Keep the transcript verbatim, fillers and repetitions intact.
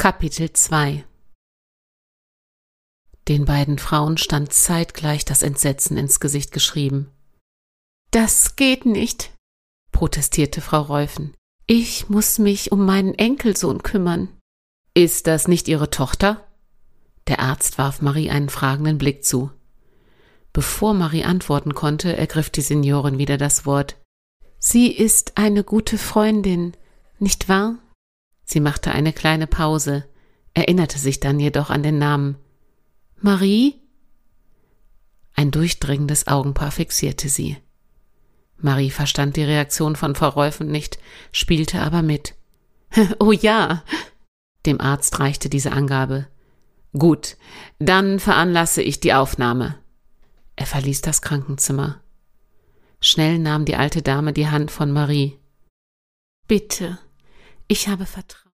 Kapitel zwei. Den beiden Frauen stand zeitgleich das Entsetzen ins Gesicht geschrieben. »Das geht nicht«, protestierte Frau Reufen. »Ich muss mich um meinen Enkelsohn kümmern.« »Ist das nicht Ihre Tochter?« Der Arzt warf Marie einen fragenden Blick zu. Bevor Marie antworten konnte, ergriff die Seniorin wieder das Wort. »Sie ist eine gute Freundin, nicht wahr?« Sie machte eine kleine Pause, erinnerte sich dann jedoch an den Namen. »Marie?« Ein durchdringendes Augenpaar fixierte sie. Marie verstand die Reaktion von Frau Reufen nicht, spielte aber mit. »Oh ja«, dem Arzt reichte diese Angabe. »Gut, dann veranlasse ich die Aufnahme.« Er verließ das Krankenzimmer. Schnell nahm die alte Dame die Hand von Marie. »Bitte, ich habe Vertrauen.«